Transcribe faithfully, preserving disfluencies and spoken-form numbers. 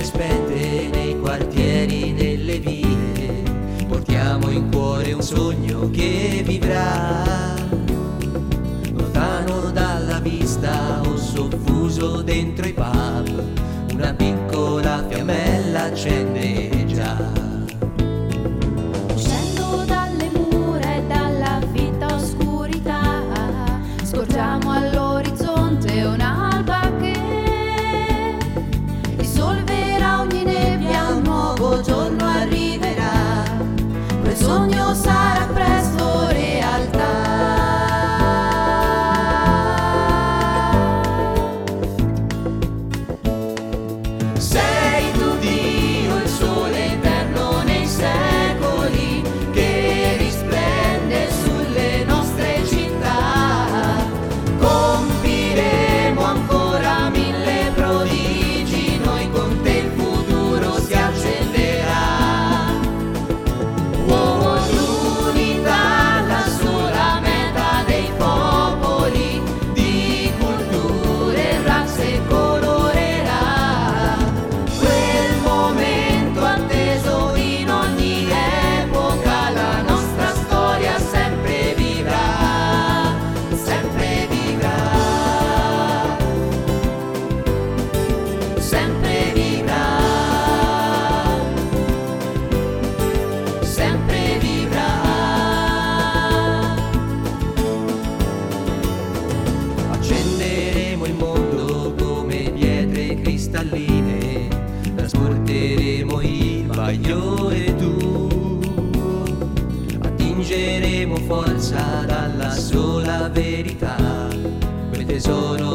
spente nei quartieri, nelle vie, portiamo in cuore un sogno che vivrà, lontano dalla vista o soffuso dentro i pub, una piccola fiammella accende già. Uscendo dalle mura e dalla fitta oscurità, scorgiamo all'orizzonte un'alba che dissolverà ogni nebbia, un nuovo giorno arriverà, quel sogno sarà presto realtà. Sei tu Dio, il sole eterno nei secoli, che risplende sulle nostre città. Compiremo ancora mille prodigi, noi con te il futuro si accenderà. Oh, l'unità, la sola meta dei popoli, di culture, razze colorerà. Quel momento atteso in ogni epoca, la nostra storia sempre vivrà, sempre vivrà, sempre vivrà, sempre vivrà. Accenderemo il mondo come pietre cristalline, trasporteremo il vaglio e tu, attingeremo forza dalla sola verità, quel tesoro